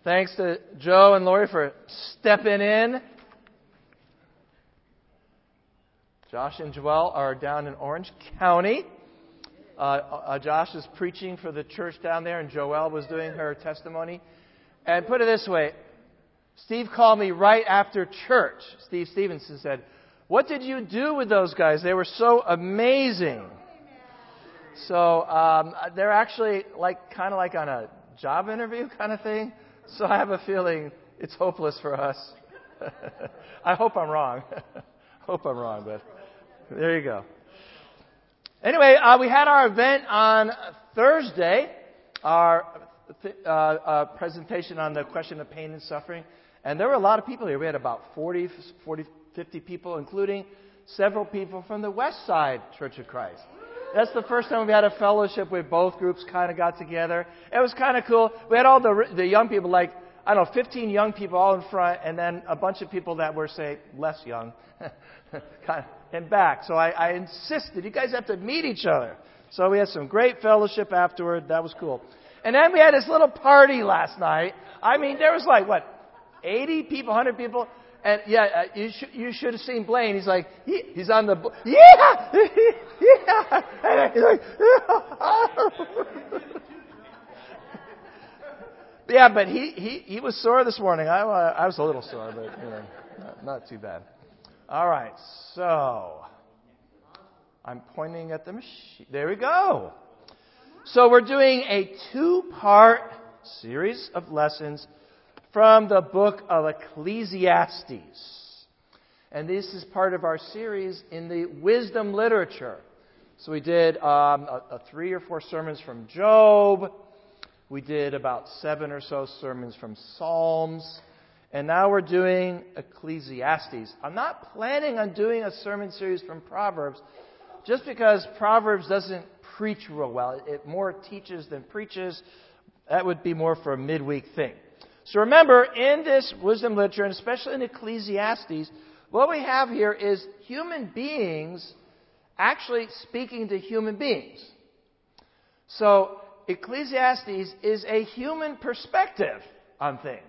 Thanks to Joe and Lori for stepping in. Josh and Joelle are down in Orange County. Josh is preaching for the church down there, and Joelle was doing her testimony. And put it this way, Steve called me right after church. Steve Stevenson said, "What did you do with those guys? They were so amazing." So they're actually kind of like on a job interview kind of thing. So I have a feeling it's hopeless for us. I hope I'm wrong. But there you go. Anyway, we had our event on Thursday, our presentation on the question of pain and suffering. And there were a lot of people here. We had about 50 people, including several people from the West Side Church of Christ. That's the first time we had a fellowship where both groups kind of got together. It was kind of cool. We had all the young people, 15 young people all in front, and then a bunch of people that were, say, less young kind of in back. So I insisted, you guys have to meet each other. So we had some great fellowship afterward. That was cool. And then we had this little party last night. I mean, there was 80 people, 100 people. And you should have seen Blaine. He's like, he's on the, yeah! And he's like, yeah, but he was sore this morning. I was a little sore, but not too bad. All right, so I'm pointing at the machine. There we go. So we're doing a 2-part series of lessons from the book of Ecclesiastes. And this is part of our series in the wisdom literature. So we did 3 or 4 sermons from Job. We did about 7 or so sermons from Psalms. And now we're doing Ecclesiastes. I'm not planning on doing a sermon series from Proverbs just because Proverbs doesn't preach real well. It more teaches than preaches. That would be more for a midweek thing. So remember, in this wisdom literature, and especially in Ecclesiastes, what we have here is human beings actually speaking to human beings. So Ecclesiastes is a human perspective on things.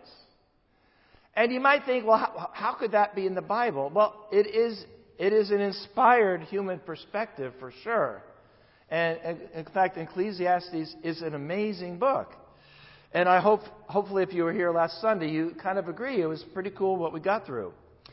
And you might think, well, how could that be in the Bible? Well, it is an inspired human perspective for sure. And in fact, Ecclesiastes is an amazing book. And I hopefully if you were here last Sunday, you kind of agree. It was pretty cool what we got through.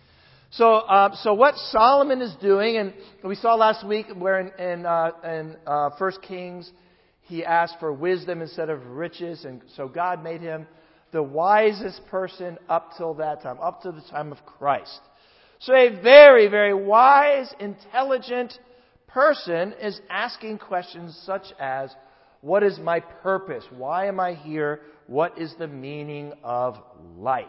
So what Solomon is doing, and we saw last week where in 1 Kings, he asked for wisdom instead of riches. And so God made him the wisest person up till that time, up to the time of Christ. So a very, very wise, intelligent person is asking questions such as, what is my purpose? Why am I here? What is the meaning of life?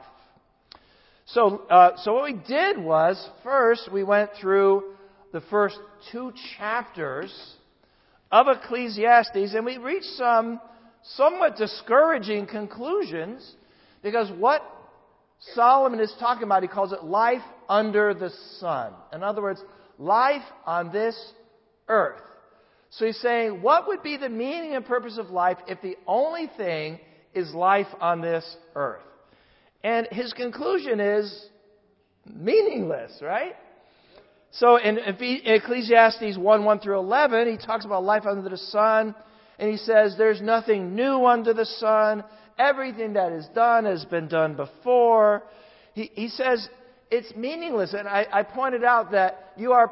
So what we did was, first we went through the first 2 chapters of Ecclesiastes, and we reached some somewhat discouraging conclusions, because what Solomon is talking about, he calls it life under the sun. In other words, life on this earth. So he's saying, what would be the meaning and purpose of life if the only thing is life on this earth? And his conclusion is meaningless, right? So in Ecclesiastes 1 through 11, he talks about life under the sun, and he says, there's nothing new under the sun. Everything that is done has been done before. He says it's meaningless. And I pointed out that you are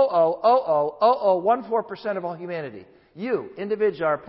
0.00000014% of all humanity. You, individual, are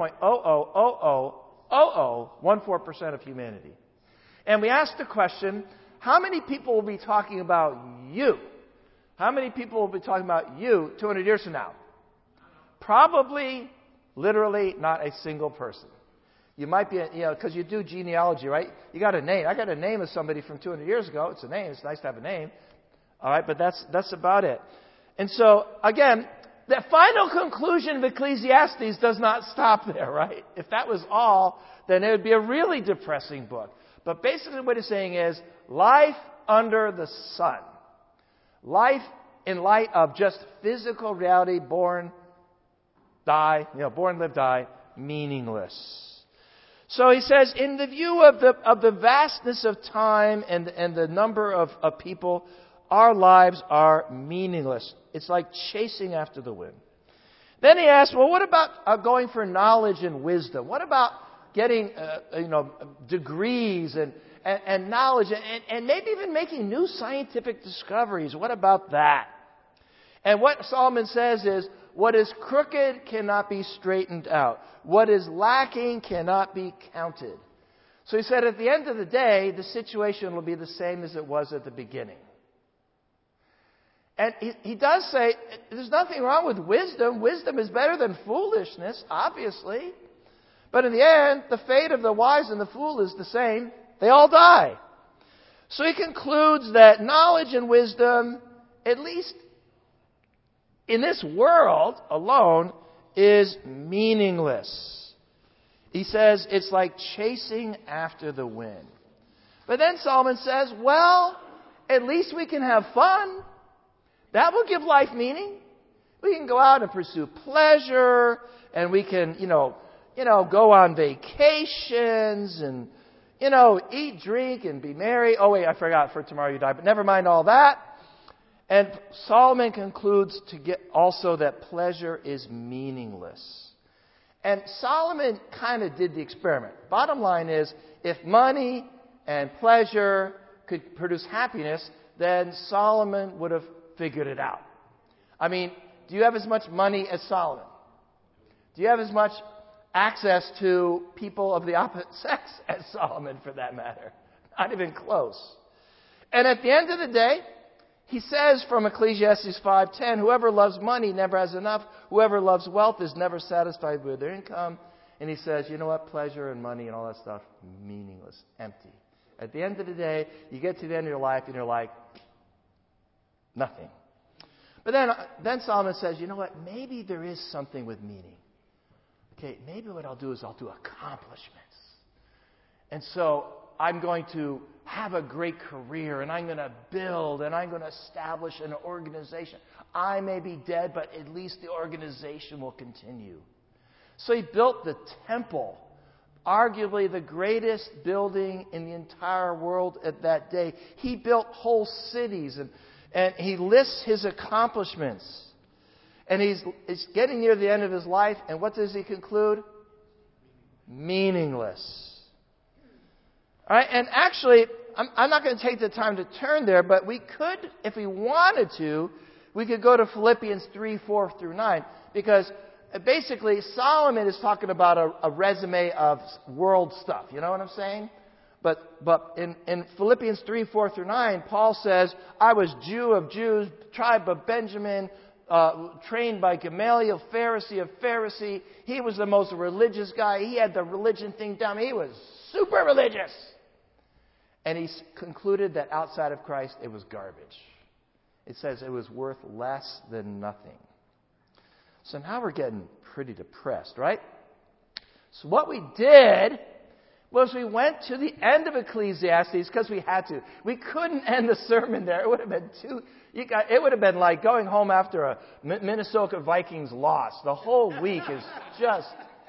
0.00000014% of humanity. And we asked the question, how many people will be talking about you? How many people will be talking about you 200 years from now? Probably, literally, not a single person. You might be, because you do genealogy, right? You got a name. I got a name of somebody from 200 years ago. It's a name. It's nice to have a name. All right, but that's about it. And so, again, the final conclusion of Ecclesiastes does not stop there, right? If that was all, then it would be a really depressing book. But basically what it's saying is, life under the sun. Life in light of just physical reality, born, die, born, live, die, meaningless. So he says, in the view of the vastness of time and the number of people, our lives are meaningless. It's like chasing after the wind. Then he asks, well, what about going for knowledge and wisdom? What about getting degrees and knowledge and maybe even making new scientific discoveries? What about that? And what Solomon says is, what is crooked cannot be straightened out. What is lacking cannot be counted. So he said, at the end of the day, the situation will be the same as it was at the beginning. And he does say, there's nothing wrong with wisdom. Wisdom is better than foolishness, obviously. But in the end, the fate of the wise and the fool is the same. They all die. So he concludes that knowledge and wisdom, at least in this world alone, is meaningless. He says it's like chasing after the wind. But then Solomon says, well, at least we can have fun. That will give life meaning. We can go out and pursue pleasure, and we can, go on vacations and, eat, drink, and be merry. Oh, wait, I forgot, for tomorrow you die. But never mind all that. And Solomon concludes to get also that pleasure is meaningless. And Solomon kind of did the experiment. Bottom line is, if money and pleasure could produce happiness, then Solomon would have figured it out. I mean, do you have as much money as Solomon? Do you have as much access to people of the opposite sex as Solomon, for that matter? Not even close. And at the end of the day, he says from Ecclesiastes 5:10, whoever loves money never has enough. Whoever loves wealth is never satisfied with their income. And he says, you know what? Pleasure and money and all that stuff, meaningless, empty. At the end of the day, you get to the end of your life and you're like, nothing. But then Solomon says, you know what? Maybe there is something with meaning. Okay, maybe what I'll do is I'll do accomplishments. And so I'm going to have a great career, and I'm going to build, and I'm going to establish an organization. I may be dead, but at least the organization will continue. So he built the temple, arguably the greatest building in the entire world at that day. He built whole cities, and he lists his accomplishments. And he's getting near the end of his life, and what does he conclude? Meaningless. All right, and actually, I'm not going to take the time to turn there, but we could, if we wanted to, we could go to Philippians 3:4-9, because basically Solomon is talking about a resume of world stuff. You know what I'm saying? But in Philippians 3:4-9, Paul says, I was Jew of Jews, tribe of Benjamin, trained by Gamaliel, Pharisee of Pharisee. He was the most religious guy. He had the religion thing down. He was super religious. And he concluded that outside of Christ, it was garbage. It says it was worth less than nothing. So now we're getting pretty depressed, right? So what we did was we went to the end of Ecclesiastes because we had to. We couldn't end the sermon there. It would have been it would have been like going home after a Minnesota Vikings loss. The whole week is just,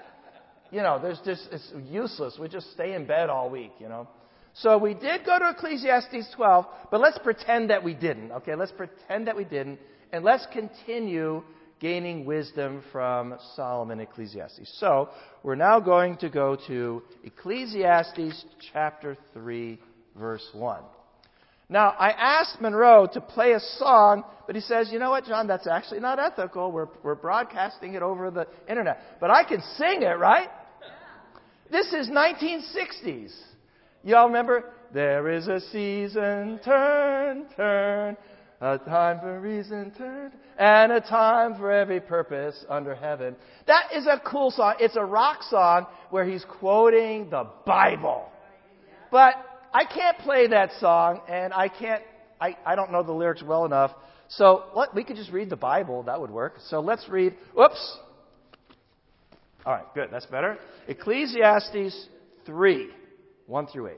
it's useless. We just stay in bed all week, So we did go to Ecclesiastes 12, but let's pretend that we didn't. Okay, let's pretend that we didn't, and let's continue gaining wisdom from Solomon, Ecclesiastes. So we're now going to go to Ecclesiastes chapter 3, verse 1. Now, I asked Monroe to play a song, but he says, you know what, John, that's actually not ethical. We're broadcasting it over the internet. But I can sing it, right? This is 1960s. Y'all remember? There is a season, turn, turn, a time for reason, turn, and a time for every purpose under heaven. That is a cool song. It's a rock song where he's quoting the Bible. But I can't play that song, and I don't know the lyrics well enough. So we could just read the Bible. That would work. So let's read. Whoops. All right, good. That's better. Ecclesiastes 3, 1-8.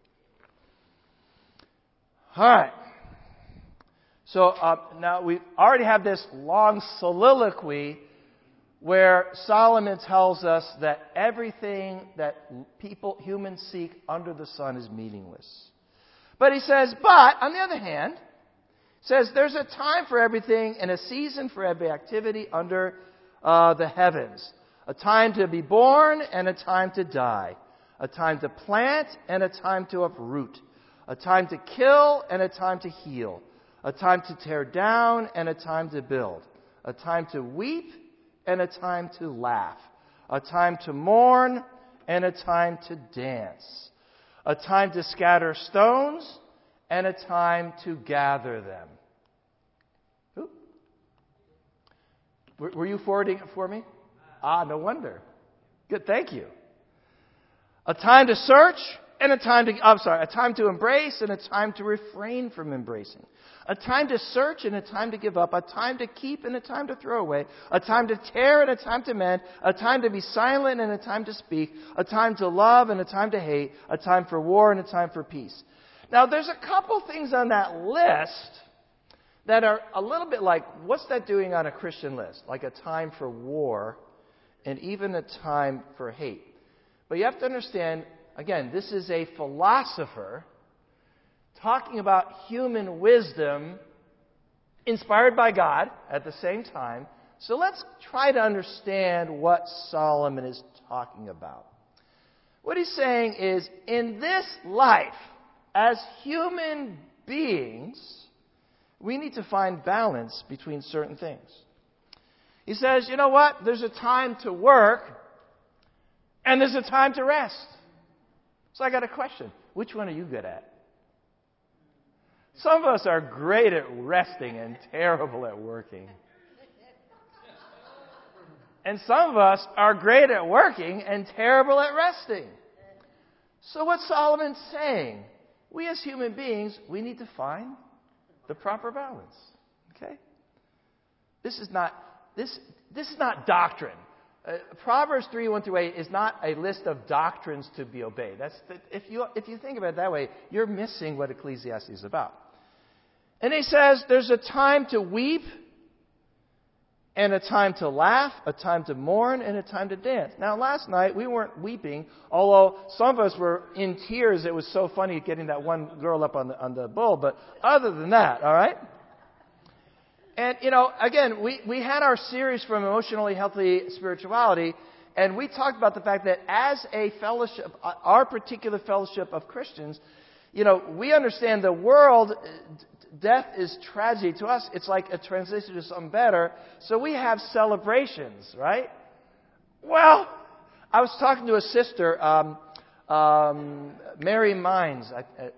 All right. So now we already have this long soliloquy where Solomon tells us that everything that humans seek under the sun is meaningless. But he says, but, on the other hand, says there's a time for everything and a season for every activity under the heavens. A time to be born and a time to die. A time to plant and a time to uproot. A time to kill and a time to heal. A time to tear down and a time to build. A time to weep and a time to laugh. A time to mourn and a time to dance. A time to scatter stones and a time to gather them. Ooh. Were you forwarding it for me? No wonder. Good, thank you. A time to search and a time to embrace and a time to refrain from embracing. A time to search and a time to give up. A time to keep and a time to throw away. A time to tear and a time to mend. A time to be silent and a time to speak. A time to love and a time to hate. A time for war and a time for peace. Now, there's a couple things on that list that are a little bit like, what's that doing on a Christian list? Like a time for war and even a time for hate. But you have to understand, again, this is a philosopher talking about human wisdom inspired by God at the same time. So let's try to understand what Solomon is talking about. What he's saying is, in this life, as human beings, we need to find balance between certain things. He says, you know what? There's a time to work and there's a time to rest. So I got a question. Which one are you good at? Some of us are great at resting and terrible at working. And some of us are great at working and terrible at resting. So what's Solomon saying? We as human beings, we need to find the proper balance. Okay? This is not doctrine. Proverbs 3:1-8 is not a list of doctrines to be obeyed. If you think about it that way, you're missing what Ecclesiastes is about. And he says there's a time to weep and a time to laugh, a time to mourn, and a time to dance. Now, last night we weren't weeping, although some of us were in tears. It was so funny getting that one girl up on the bull. But other than that, all right? And, again, we had our series from Emotionally Healthy Spirituality, and we talked about the fact that as a fellowship, our particular fellowship of Christians, we understand the world, death is tragedy. To us, it's like a transition to something better. So we have celebrations, right? Well, I was talking to a sister, Mary Mines.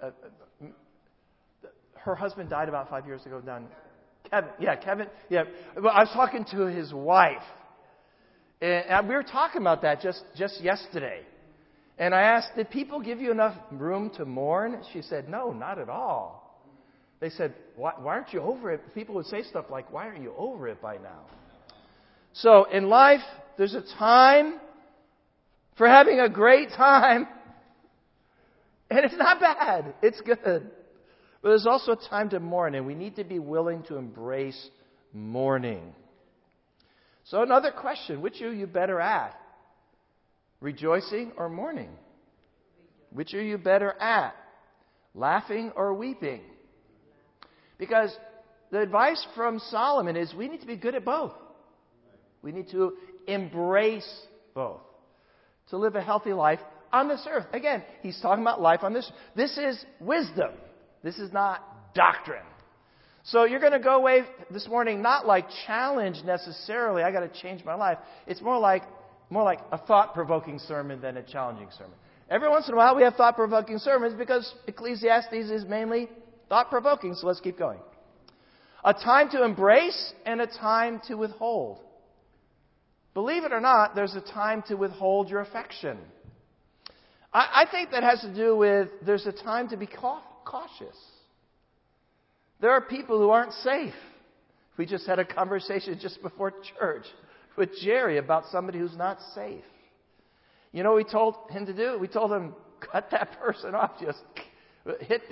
Her husband died about 5 years ago down Kevin. Yeah. Well, I was talking to his wife. And we were talking about that just yesterday. And I asked, did people give you enough room to mourn? She said, no, not at all. They said, why aren't you over it? People would say stuff like, why aren't you over it by now? So in life, there's a time for having a great time. And it's not bad. It's good. But there's also a time to mourn, and we need to be willing to embrace mourning. So another question, which are you better at? Rejoicing or mourning? Which are you better at? Laughing or weeping? Because the advice from Solomon is we need to be good at both. We need to embrace both to live a healthy life on this earth. Again, he's talking about life on this. This is wisdom. This is not doctrine. So you're going to go away this morning not like challenged necessarily. I got to change my life. It's more like a thought-provoking sermon than a challenging sermon. Every once in a while we have thought-provoking sermons because Ecclesiastes is mainly thought-provoking. So let's keep going. A time to embrace and a time to withhold. Believe it or not, there's a time to withhold your affection. I think that has to do with there's a time to be cautious. There are people who aren't safe. We just had a conversation just before church with Jerry about somebody who's not safe. You know what we told him to do? We told him, cut that person off. Just hit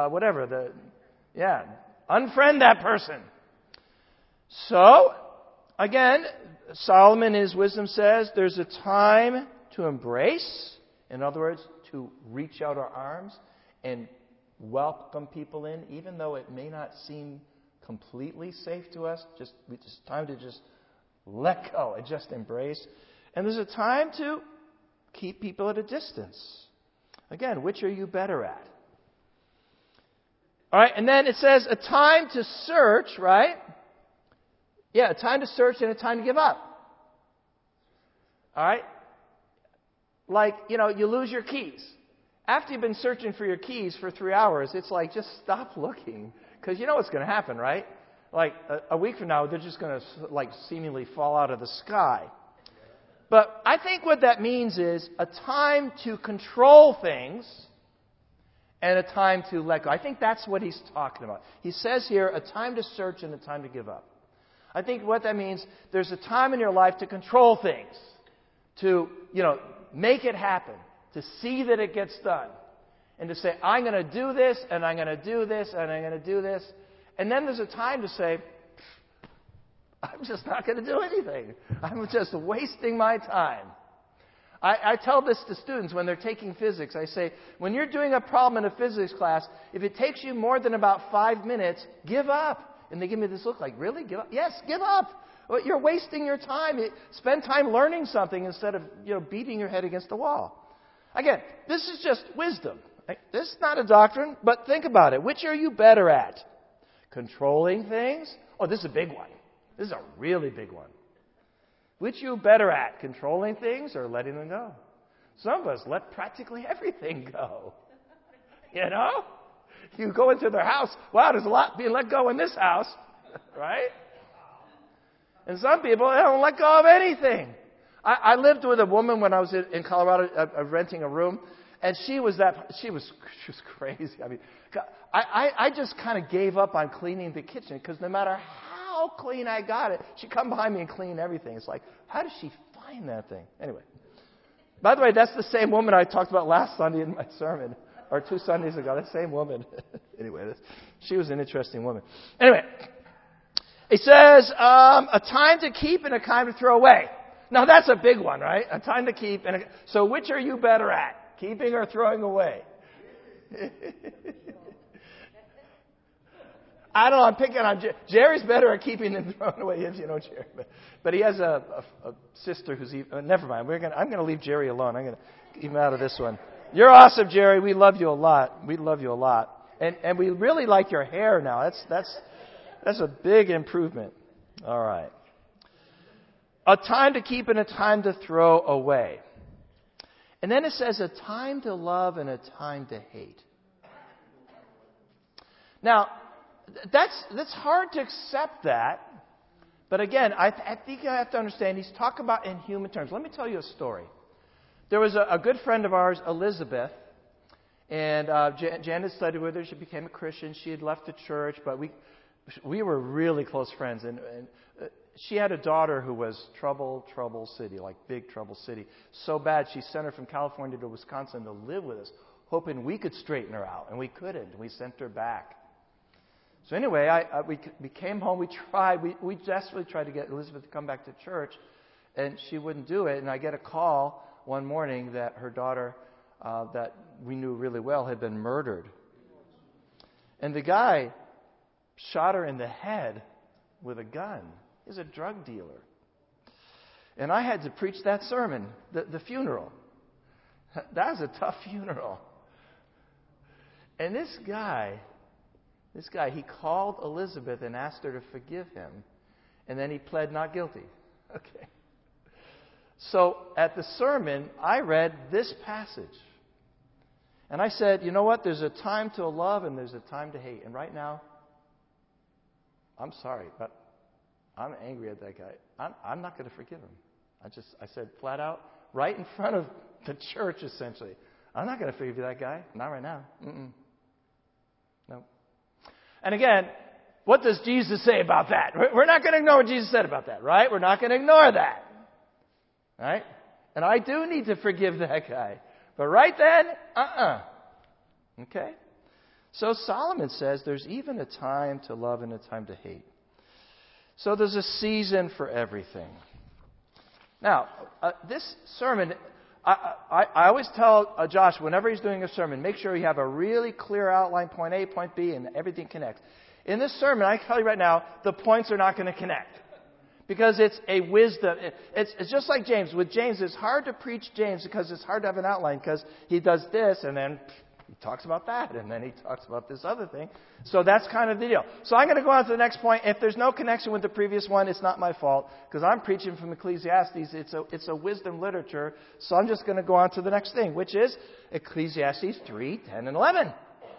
unfriend that person. So, again, Solomon in his wisdom says there's a time to embrace. In other words, to reach out our arms and welcome people in, even though it may not seem completely safe to us. It's time to just let go and just embrace. And there's a time to keep people at a distance. Again, which are you better at? All right, and then it says a time to search, right? Yeah, a time to search and a time to give up. All right? Like, you lose your keys. After you've been searching for your keys for 3 hours, it's like, just stop looking. Because you know what's going to happen, right? Like, a week from now, they're just going to, seemingly fall out of the sky. But I think what that means is a time to control things and a time to let go. I think that's what he's talking about. He says here, a time to search and a time to give up. I think what that means, there's a time in your life to control things, to, make it happen, to see that it gets done, and to say, I'm going to do this, and I'm going to do this, and I'm going to do this. And then there's a time to say, I'm just not going to do anything. I'm just wasting my time. I tell this to students when they're taking physics. I say, when you're doing a problem in a physics class, if it takes you more than about 5 minutes, give up. And they give me this look like, really? Give up? Yes, give up. Well, you're wasting your time. Spend time learning something instead of beating your head against the wall. Again, this is just wisdom. This is not a doctrine, but think about it. Which are you better at? Controlling things? Oh, this is a big one. This is a really big one. Which are you better at? Controlling things or letting them go? Some of us let practically everything go. You go into their house. Wow, there's a lot being let go in this house. Right? And some people, they don't let go of anything. I lived with a woman when I was in Colorado renting a room. And she was crazy. I mean, I just kind of gave up on cleaning the kitchen because no matter how clean I got it, she'd come behind me and clean everything. It's like, how does she find that thing? Anyway. By the way, that's the same woman I talked about last Sunday in my sermon, or 2 Sundays ago. That same woman. Anyway, she was an interesting woman. Anyway, it says a time to keep and a time to throw away. Now that's a big one, right? A time to keep so which are you better at? Keeping or throwing away? I don't know. I'm picking on Jerry's better at keeping than throwing away. You know Jerry, but he has a sister who's even. Never mind. I'm going to leave Jerry alone. I'm going to keep him out of this one. You're awesome, Jerry. We love you a lot. We love you a lot, and we really like your hair now. That's a big improvement. All right. A time to keep and a time to throw away. And then it says a time to love and a time to hate. Now, that's hard to accept that. But again, I think I have to understand he's talking about in human terms. Let me tell you a story. There was a good friend of ours, Elizabeth, and Janet studied with her. She became a Christian. She had left the church, but we were really close friends. And she had a daughter who was trouble city, like big trouble city. So bad, she sent her from California to Wisconsin to live with us, hoping we could straighten her out. And we couldn't. We sent her back. So anyway, we came home. We desperately tried to get Elizabeth to come back to church, and she wouldn't do it. And I get a call one morning that her daughter, that we knew really well, had been murdered. And the guy shot her in the head with a gun. He's a drug dealer. And I had to preach that sermon, the funeral. That was a tough funeral. And this guy, he called Elizabeth and asked her to forgive him. And then he pled not guilty. Okay. So at the sermon, I read this passage. And I said, you know what? There's a time to love and there's a time to hate. And right now, I'm sorry, but I'm angry at that guy. I'm not going to forgive him. I said flat out, right in front of the church, essentially, I'm not going to forgive that guy. Not right now. No. And again, what does Jesus say about that? We're not going to ignore what Jesus said about that, right? We're not going to ignore that. Right? And I do need to forgive that guy. But right then, Okay? So Solomon says there's even a time to love and a time to hate. So there's a season for everything. Now, this sermon, I always tell Josh, whenever he's doing a sermon, make sure you have a really clear outline, point A, point B, and everything connects. In this sermon, I tell you right now, the points are not going to connect. Because it's a wisdom. It's just like James. With James, it's hard to preach James because it's hard to have an outline because he does this and then he talks about that and then he talks about this other thing. So that's kind of the deal. So I'm going to go on to the next point. If there's no connection with the previous one, it's not my fault because I'm preaching from Ecclesiastes. It's a wisdom literature. So I'm just going to go on to the next thing, which is Ecclesiastes 3, 10, and 11.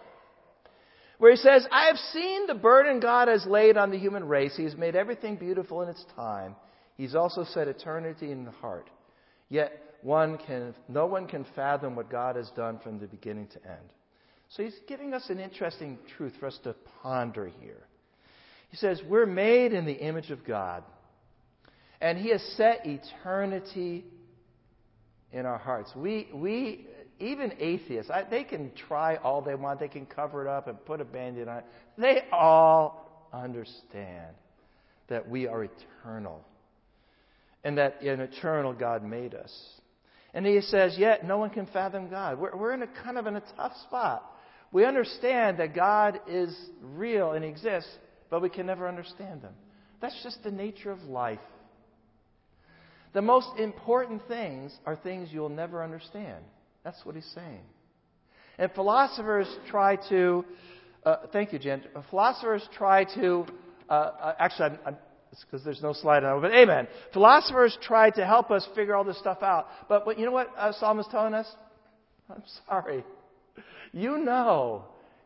Where he says, I have seen the burden God has laid on the human race. He has made everything beautiful in its time. He's also set eternity in the heart. Yet no one can fathom what God has done from the beginning to end. So he's giving us an interesting truth for us to ponder here. He says, we're made in the image of God. And He has set eternity in our hearts. We even atheists, they can try all they want. They can cover it up and put a Band-Aid on it. They all understand that we are eternal. And that an eternal God made us. And he says, yet no one can fathom God. We're in a tough spot. We understand that God is real and exists, but we can never understand Him. That's just the nature of life. The most important things are things you'll never understand. That's what he's saying. And philosophers try to... thank you, Jen. Philosophers try to... actually, it's because there's no slide on it, but amen. Philosophers try to help us figure all this stuff out. But you know what Psalm is telling us? I'm sorry. You know,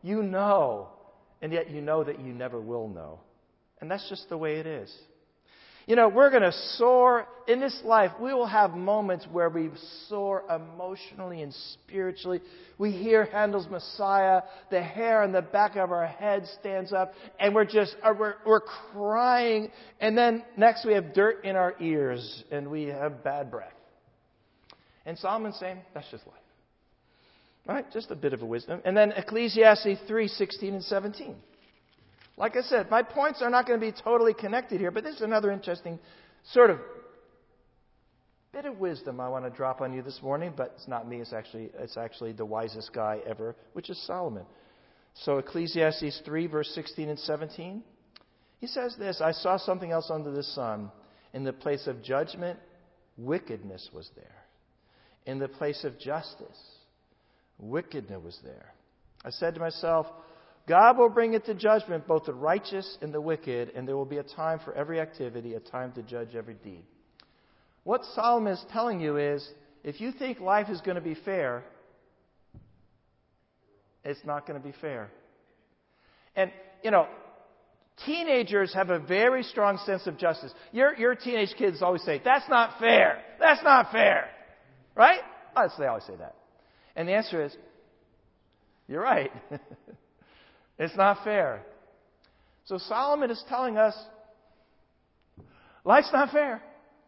and yet you know that you never will know. And that's just the way it is. You know, we're going to soar in this life. We will have moments where we soar emotionally and spiritually. We hear Handel's Messiah. The hair on the back of our head stands up, and we're crying. And then next we have dirt in our ears, and we have bad breath. And Solomon's saying that's just life, right? Just a bit of a wisdom. And then Ecclesiastes 3:16 and 17. Like I said, my points are not going to be totally connected here, but this is another interesting sort of bit of wisdom I want to drop on you this morning, but it's not me, it's actually the wisest guy ever, which is Solomon. So Ecclesiastes 3, verse 16 and 17, he says this, I saw something else under the sun. In the place of judgment, wickedness was there. In the place of justice, wickedness was there. I said to myself, God will bring into judgment both the righteous and the wicked, and there will be a time for every activity, a time to judge every deed. What Solomon is telling you is, if you think life is going to be fair, it's not going to be fair. And, you know, teenagers have a very strong sense of justice. Your teenage kids always say, that's not fair. That's not fair. Right? They always say that. And the answer is, you're right. It's not fair. So Solomon is telling us, life's not fair.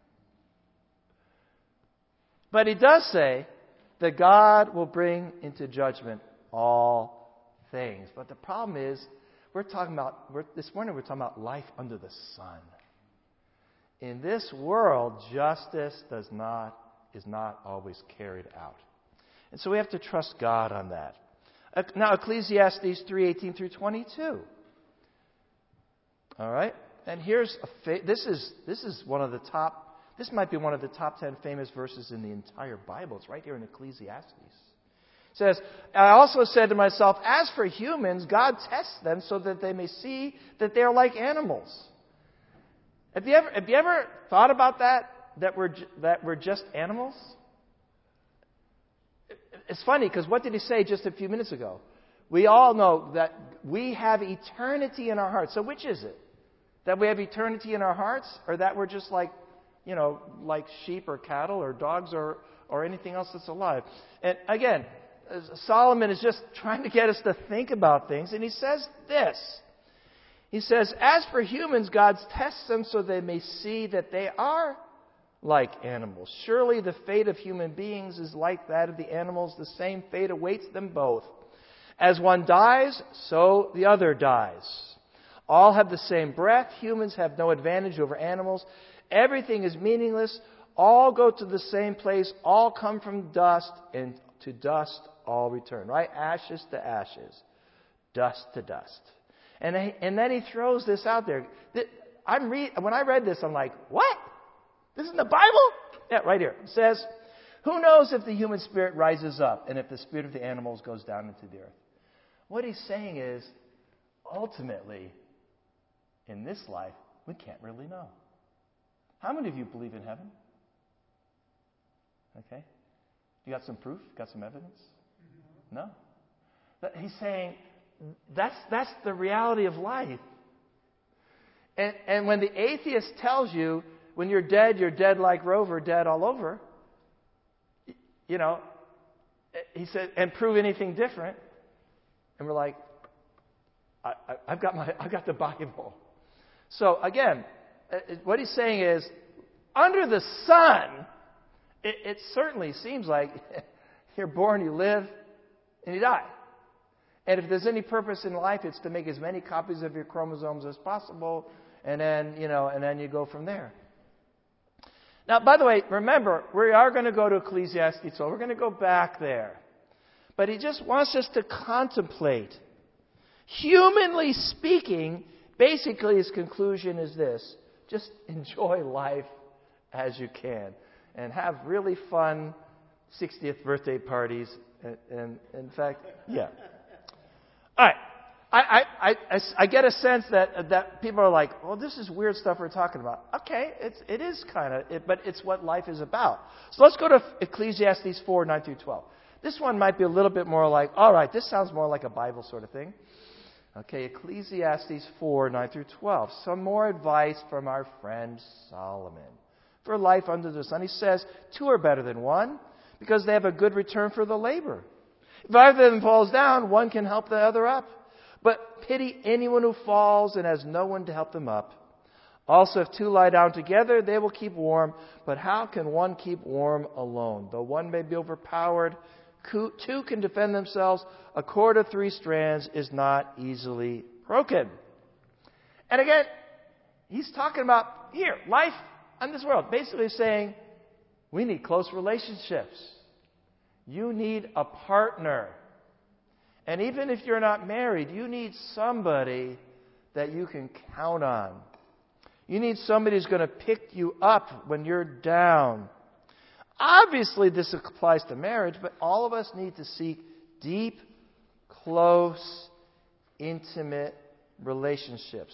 But he does say that God will bring into judgment all things. But the problem is, this morning we're talking about life under the sun. In this world, justice is not always carried out. And so we have to trust God on that. Now, Ecclesiastes 3:18 through 22. All right? And here's this is one of the top. This might be one of the top 10 famous verses in the entire Bible. It's right here in Ecclesiastes. It says, I also said to myself, as for humans, God tests them so that they may see that they are like animals. Have you ever thought about that? That we're just animals? It's funny because what did he say just a few minutes ago? We all know that we have eternity in our hearts. So which is it? That we have eternity in our hearts, or that we're just like sheep or cattle or dogs or anything else that's alive? And again, Solomon is just trying to get us to think about things, and he says this. He says, as for humans, God tests them so they may see that they are like animals. Surely the fate of human beings is like that of the animals. The same fate awaits them both. As one dies, so the other dies. All have the same breath. Humans have no advantage over animals. Everything is meaningless. All go to the same place. All come from dust, and to dust all return. Right? Ashes to ashes. Dust to dust. And then he throws this out there. When I read this, I'm like, what? This is in the Bible? Yeah, right here. It says, who knows if the human spirit rises up and if the spirit of the animals goes down into the earth? What he's saying is, ultimately, in this life, we can't really know. How many of you believe in heaven? Okay. You got some proof? Got some evidence? No. But he's saying, that's the reality of life. And when the atheist tells you, when you're dead like Rover, dead all over, you know, he said, and prove anything different. And we're like, I've got the Bible. So again, what he's saying is, under the sun, it certainly seems like you're born, you live, and you die. And if there's any purpose in life, it's to make as many copies of your chromosomes as possible, and then you go from there. Now, by the way, remember, we are going to go to Ecclesiastes 12. We're going to go back there. But he just wants us to contemplate. Humanly speaking, basically his conclusion is this: just enjoy life as you can and have really fun 60th birthday parties. And in fact, yeah. All right. I get a sense that people are like, well, this is weird stuff we're talking about. Okay, it is kind of, but it's what life is about. So let's go to Ecclesiastes 4, 9 through 12. This one might be a little bit more like, all right, this sounds more like a Bible sort of thing. Okay, Ecclesiastes 4, 9 through 12. Some more advice from our friend Solomon. For life under the sun, he says, two are better than one, because they have a good return for the labor. If either of them falls down, one can help the other up. But pity anyone who falls and has no one to help them up. Also, if two lie down together, they will keep warm. But how can one keep warm alone? Though one may be overpowered, two can defend themselves. A cord of 3 strands is not easily broken. And again, he's talking about here, life in this world. Basically saying, we need close relationships. You need a partner. And even if you're not married, you need somebody that you can count on. You need somebody who's going to pick you up when you're down. Obviously, this applies to marriage, but all of us need to seek deep, close, intimate relationships.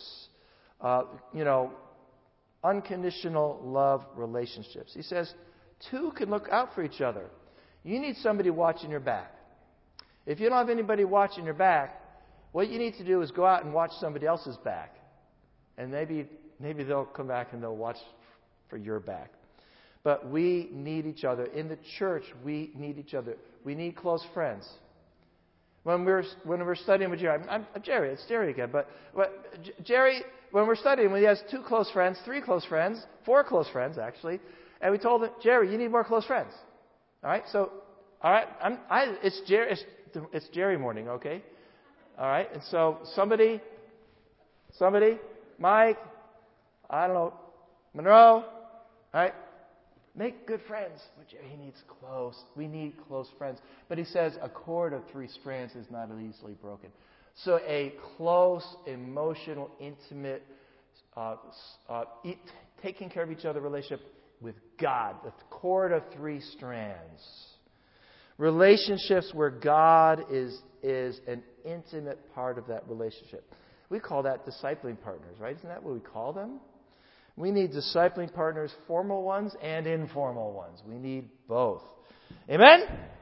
Unconditional love relationships. He says, two can look out for each other. You need somebody watching your back. If you don't have anybody watching your back, what you need to do is go out and watch somebody else's back. And maybe they'll come back and they'll watch for your back. But we need each other. In the church, we need each other. We need close friends. When we're studying with Jerry, it's Jerry again, but Jerry, when we're studying, when he has 2 close friends, 3 close friends, 4 close friends actually, and we told him, Jerry, you need more close friends. All right, so, all right, it's Jerry morning, okay? All right, and so somebody, Mike, I don't know, Monroe, all right, make good friends. But Jerry needs close. We need close friends. But he says a cord of 3 strands is not easily broken. So a close, emotional, intimate, taking care of each other relationship with God. The cord of 3 strands. Relationships where God is an intimate part of that relationship. We call that discipling partners, right? Isn't that what we call them? We need discipling partners, formal ones and informal ones. We need both. Amen?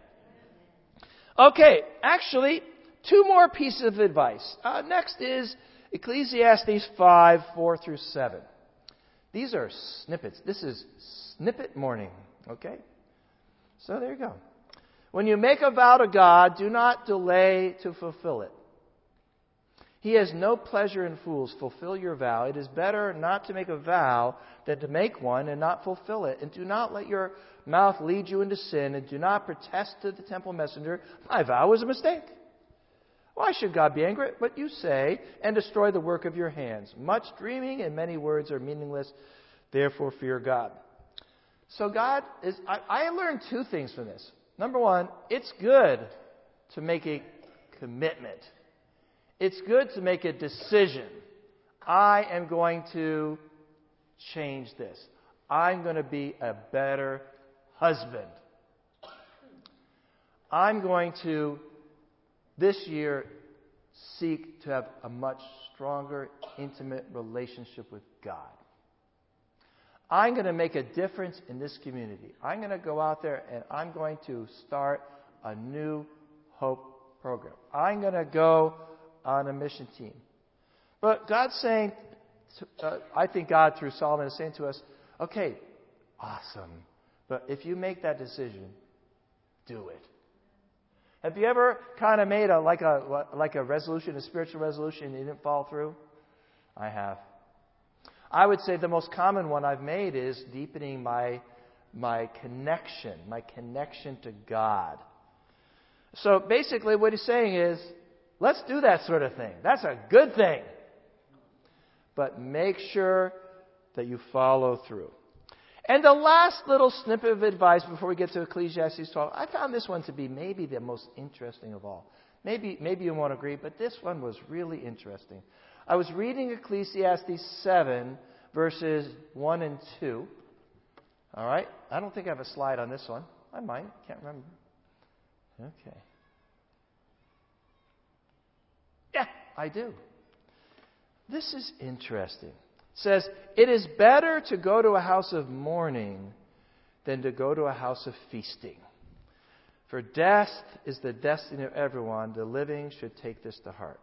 Okay, actually, 2 more pieces of advice. Next is Ecclesiastes 5, 4 through 7. These are snippets. This is snippet morning. Okay? So there you go. When you make a vow to God, do not delay to fulfill it. He has no pleasure in fools. Fulfill your vow. It is better not to make a vow than to make one and not fulfill it. And do not let your mouth lead you into sin. And do not protest to the temple messenger, my vow was a mistake. Why should God be angry at what you say and destroy the work of your hands? Much dreaming and many words are meaningless. Therefore, fear God. So God is... I learned two things from this. Number one, it's good to make a commitment. It's good to make a decision. I am going to change this. I'm going to be a better husband. I'm going to, this year, seek to have a much stronger, intimate relationship with God. I'm going to make a difference in this community. I'm going to go out there and I'm going to start a new hope program. I'm going to go on a mission team. But God's saying, I think God through Solomon is saying to us, okay, awesome. But if you make that decision, do it. Have you ever kind of made like a resolution, a spiritual resolution, and you didn't follow through? I have. I would say the most common one I've made is deepening my connection to God. So basically what he's saying is, let's do that sort of thing. That's a good thing. But make sure that you follow through. And the last little snippet of advice before we get to Ecclesiastes 12, I found this one to be maybe the most interesting of all. Maybe you won't agree, but this one was really interesting. I was reading Ecclesiastes 7, verses 1 and 2. All right? I don't think I have a slide on this one. I might. Can't remember. Okay. Yeah, I do. This is interesting. It says, it is better to go to a house of mourning than to go to a house of feasting. For death is the destiny of everyone. The living should take this to heart.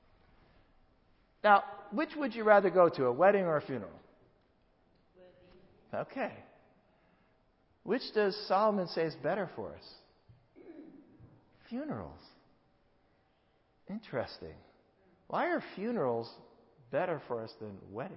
Now, which would you rather go to, a wedding or a funeral? Wedding. Okay. Which does Solomon say is better for us? Funerals. Interesting. Why are funerals better for us than weddings?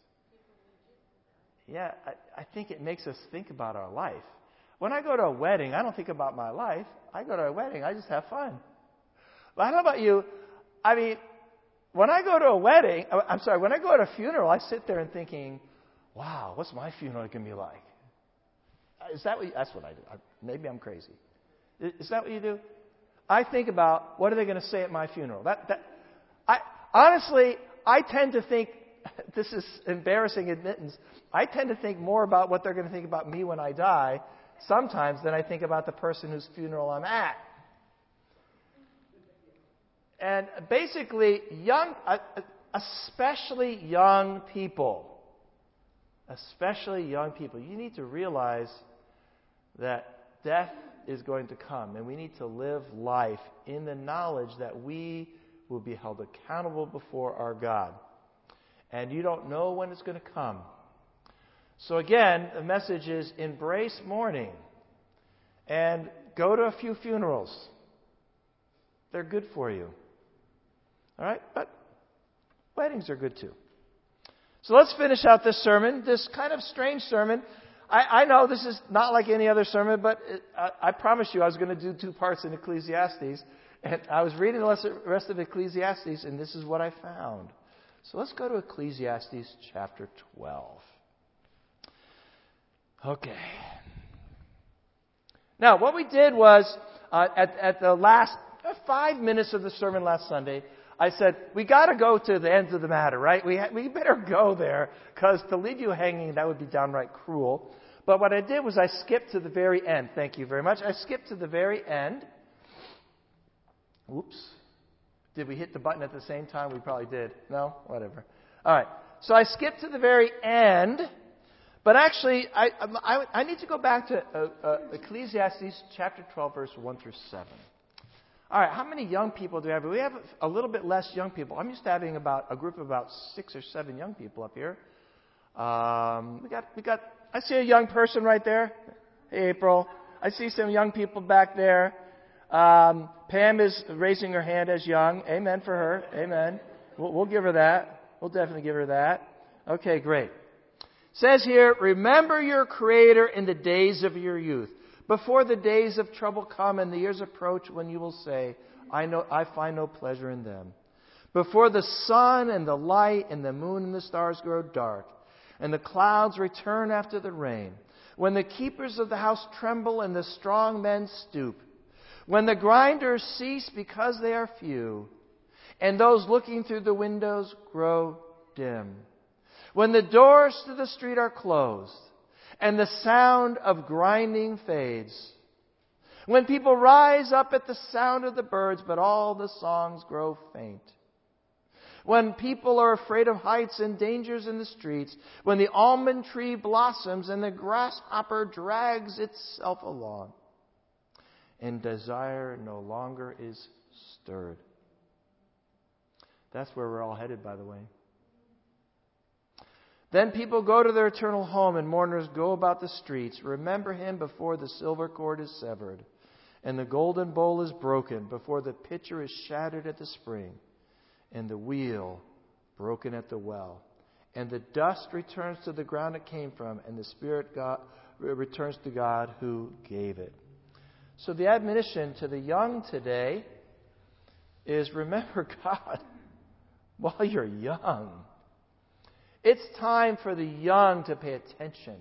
Yeah, I think it makes us think about our life. When I go to a wedding, I don't think about my life. I go to a wedding, I just have fun. But I don't know about you. I mean, when I go to a wedding, when I go to a funeral, I sit there and thinking, wow, what's my funeral going to be like? Is that what that's what I do. Maybe I'm crazy. Is that what you do? I think about, what are they going to say at my funeral? Honestly, I tend to think, this is embarrassing admittance, I tend to think more about what they're going to think about me when I die sometimes than I think about the person whose funeral I'm at. And basically, especially young people, you need to realize that death is going to come, and we need to live life in the knowledge that we will be held accountable before our God. And you don't know when it's going to come. So again, the message is embrace mourning and go to a few funerals. They're good for you. All right? But weddings are good too. So let's finish out this sermon, this kind of strange sermon. I know this is not like any other sermon, but I promised you I was going to do 2 parts in Ecclesiastes. And I was reading the rest of Ecclesiastes, and this is what I found. So let's go to Ecclesiastes chapter 12. Okay. Now, what we did was, at the last 5 minutes of the sermon last Sunday, I said, we got to go to the ends of the matter, right? We better go there, because to leave you hanging, that would be downright cruel. But what I did was I skipped to the very end. Thank you very much. I skipped to the very end. Oops. Did we hit the button at the same time? We probably did. No? Whatever. All right. So I skipped to the very end. But actually, I need to go back to Ecclesiastes chapter 12, verse 1 through 7. All right. How many young people do we have? We have a little bit less young people. I'm used to having about a group of about 6 or 7 young people up here. We got. I see a young person right there. Hey, April. I see some young people back there. Pam is raising her hand as young. Amen for her. Amen. We'll give her that. We'll definitely give her that. Okay, great. Says here, remember your Creator in the days of your youth, before the days of trouble come and the years approach when you will say, I find no pleasure in them. Before the sun and the light and the moon and the stars grow dark, and the clouds return after the rain, when the keepers of the house tremble and the strong men stoop, when the grinders cease because they are few, and those looking through the windows grow dim, when the doors to the street are closed, and the sound of grinding fades, when people rise up at the sound of the birds, but all the songs grow faint, when people are afraid of heights and dangers in the streets, when the almond tree blossoms and the grasshopper drags itself along, and desire no longer is stirred. That's where we're all headed, by the way. Then people go to their eternal home, and mourners go about the streets. Remember him before the silver cord is severed, and the golden bowl is broken, before the pitcher is shattered at the spring, and the wheel broken at the well. And the dust returns to the ground it came from, and the spirit returns to God who gave it. So the admonition to the young today is remember God while you're young. It's time for the young to pay attention.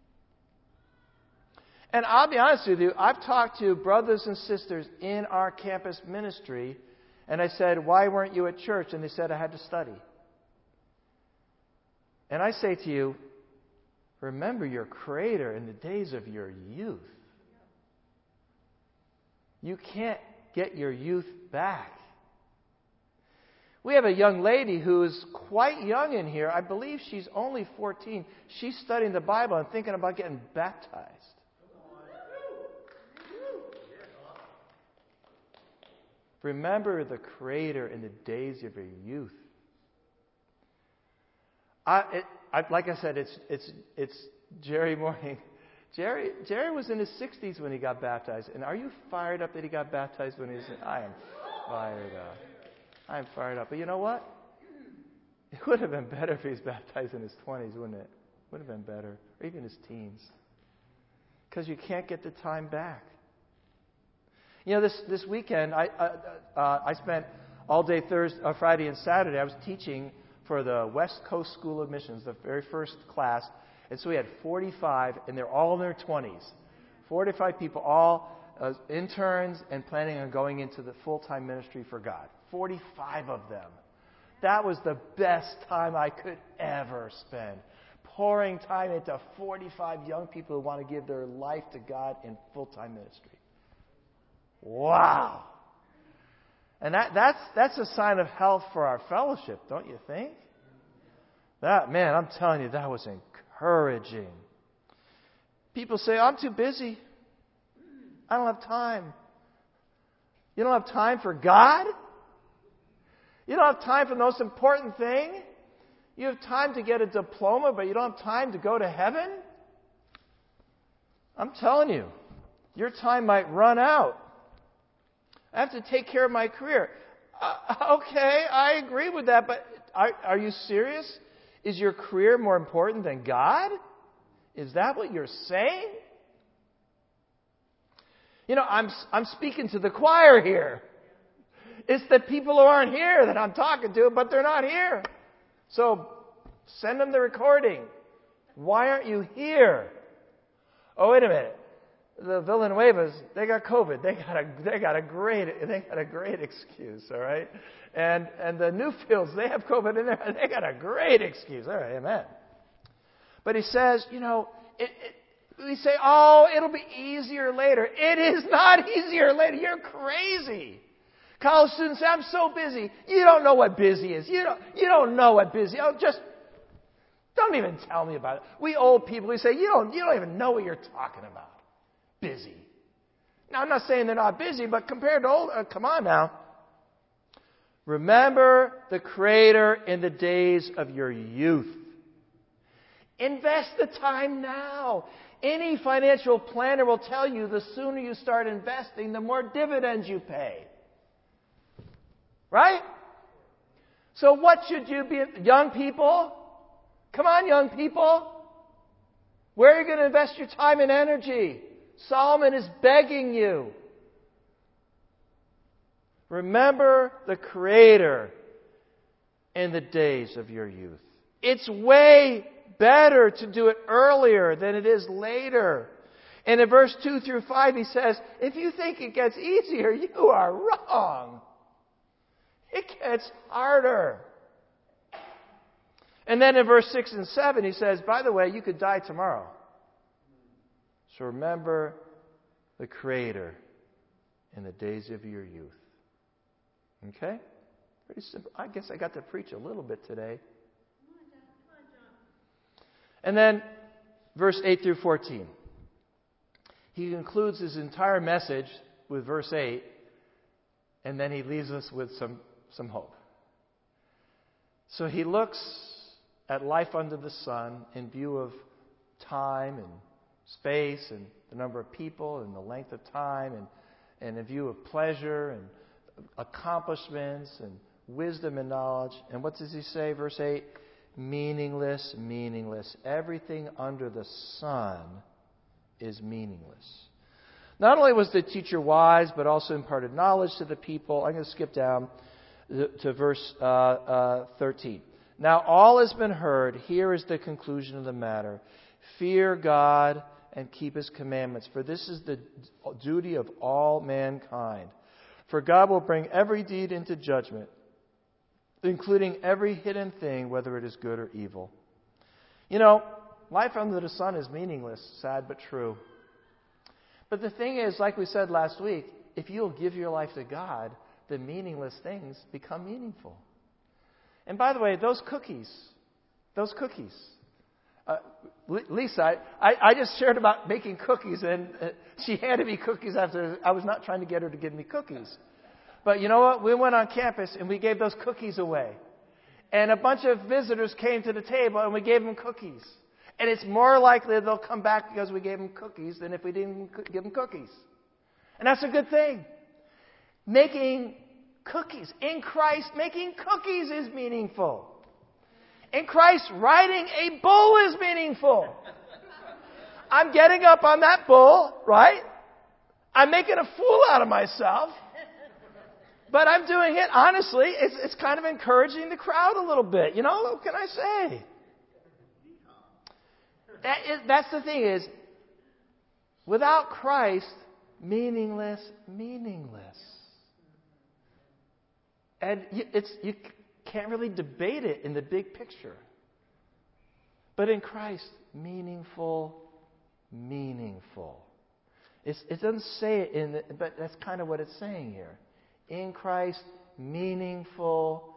And I'll be honest with you, I've talked to brothers and sisters in our campus ministry, and I said, why weren't you at church? And they said, I had to study. And I say to you, remember your Creator in the days of your youth. You can't get your youth back. We have a young lady who is quite young in here. I believe she's only 14. She's studying the Bible and thinking about getting baptized. Remember the Creator in the days of your youth. Like I said, it's Jerry Morning. Jerry was in his 60s when he got baptized. And are you fired up that he got baptized when he was I am fired up. I'm fired up. But you know what? It would have been better if he was baptized in his 20s, wouldn't it? Would have been better. Or even his teens. Because you can't get the time back. You know, this weekend, I spent all day Friday and Saturday. I was teaching for the West Coast School of Missions, the very first class. And so we had 45, and they're all in their 20s. 45 people, all interns and planning on going into the full-time ministry for God. 45 of them. That was the best time I could ever spend. Pouring time into 45 young people who want to give their life to God in full-time ministry. Wow. And that's a sign of health for our fellowship, don't you think? Man, I'm telling you, that was encouraging. People say, I'm too busy. I don't have time. You don't have time for God? You don't have time for the most important thing? You have time to get a diploma, but you don't have time to go to heaven? I'm telling you, your time might run out. I have to take care of my career. Okay, I agree with that, but are you serious? Is your career more important than God? Is that what you're saying? You know, I'm speaking to the choir here. It's the people who aren't here that I'm talking to, but they're not here. So send them the recording. Why aren't you here? Oh, wait a minute. The Villanuevas, they got COVID. They got a great excuse, all right? And the Newfields, they have COVID in there. They got a great excuse. All right, amen. But he says, you know, we say, oh, it'll be easier later. It is not easier later. You're crazy. College students say, I'm so busy. You don't know what busy is. You don't know what busy. Oh, just don't even tell me about it. We old people, we say, you don't even know what you're talking about. Busy. Now, I'm not saying they're not busy, but compared to old, come on now. Remember the Creator in the days of your youth. Invest the time now. Any financial planner will tell you the sooner you start investing, the more dividends you pay. Right? So what should you be, young people? Come on, young people. Where are you going to invest your time and energy? Solomon is begging you. Remember the Creator in the days of your youth. It's way better to do it earlier than it is later. And in verse 2 through 5, he says, if you think it gets easier, you are wrong. It gets harder. And then in verse 6 and 7, he says, by the way, you could die tomorrow. So remember the Creator in the days of your youth. Okay? Pretty simple. I guess I got to preach a little bit today. And then verse 8 through 14. He concludes his entire message with verse 8, and then he leaves us with some hope. So he looks at life under the sun in view of time and space and the number of people and the length of time and in view of pleasure and accomplishments and wisdom and knowledge. And what does he say? Verse 8, meaningless, meaningless. Everything under the sun is meaningless. Not only was the teacher wise, but also imparted knowledge to the people. I'm going to skip down to verse 13. Now all has been heard. Here is the conclusion of the matter. Fear God and keep His commandments, for this is the duty of all mankind. For God will bring every deed into judgment, including every hidden thing, whether it is good or evil. You know, life under the sun is meaningless, sad but true. But the thing is, like we said last week, if you'll give your life to God, the meaningless things become meaningful. And by the way, those cookies, Lisa, I just shared about making cookies, and she handed me cookies after. I was not trying to get her to give me cookies. But you know what? We went on campus and we gave those cookies away. And a bunch of visitors came to the table and we gave them cookies. And it's more likely they'll come back because we gave them cookies than if we didn't give them cookies. And that's a good thing. Making cookies. In Christ, making cookies is meaningful. In Christ, riding a bull is meaningful. I'm getting up on that bull, right? I'm making a fool out of myself. But I'm doing it, honestly, it's kind of encouraging the crowd a little bit. You know, what can I say? That's the thing is, without Christ, meaningless. And you can't really debate it in the big picture. But in Christ, meaningful. It doesn't say it, but that's kind of what it's saying here. In Christ, meaningful.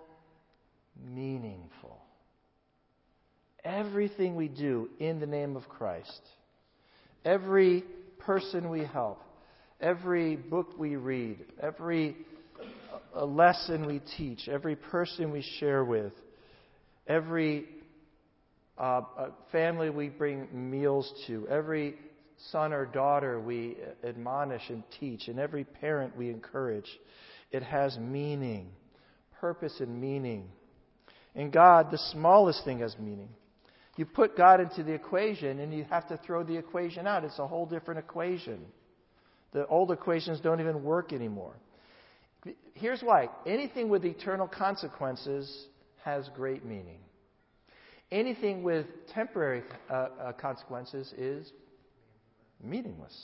Everything we do in the name of Christ, every person we help, every book we read, every lesson we teach, every person we share with, every family we bring meals to, every son or daughter we admonish and teach, and every parent we encourage, it has meaning, purpose and meaning. In God, the smallest thing has meaning. You put God into the equation and you have to throw the equation out. It's a whole different equation. The old equations don't even work anymore. Here's why. Anything with eternal consequences has great meaning. Anything with temporary consequences is meaningless.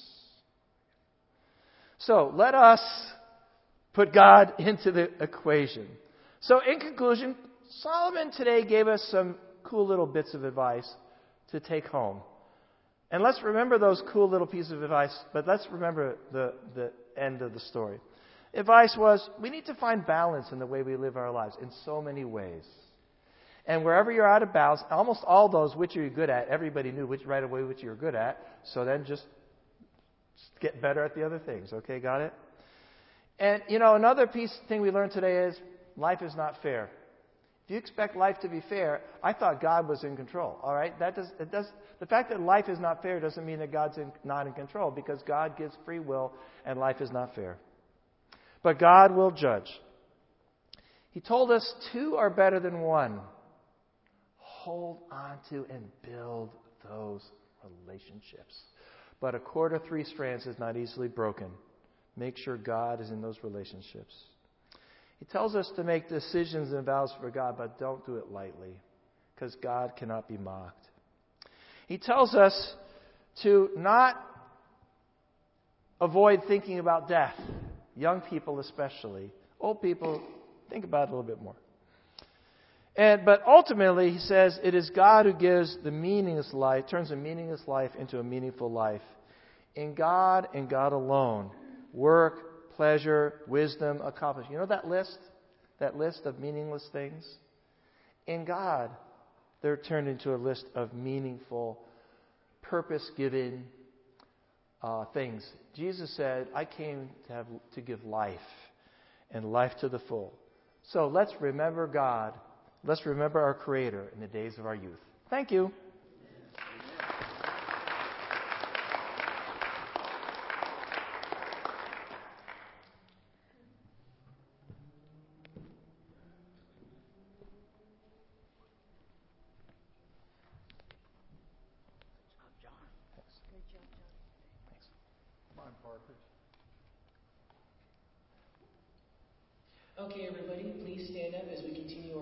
So let us put God into the equation. So in conclusion, Solomon today gave us some cool little bits of advice to take home. And let's remember those cool little pieces of advice, but let's remember the end of the story. Advice was, we need to find balance in the way we live our lives in so many ways. And wherever you're out of balance, almost all those which are you good at, everybody knew right away which you're good at, so then just get better at the other things. Okay, got it? And, another thing we learned today is life is not fair. If you expect life to be fair, I thought God was in control. All right? The fact that life is not fair doesn't mean that God's not in control, because God gives free will and life is not fair. But God will judge. He told us 2 are better than 1. Hold on to and build those relationships. But a cord of 3 strands is not easily broken. Make sure God is in those relationships. He tells us to make decisions and vows for God, but don't do it lightly, because God cannot be mocked. He tells us to not avoid thinking about death. Young people especially. Old people, think about it a little bit more. But ultimately, he says, it is God who gives the meaningless life, turns a meaningless life into a meaningful life. In God and God alone, work, pleasure, wisdom, accomplishment. You know that list? That list of meaningless things? In God, they're turned into a list of meaningful, purpose-given things. Jesus said, I came to give life, and life to the full. So let's remember God. Let's remember our Creator in the days of our youth. Thank you. Okay, everybody, please stand up as we continue our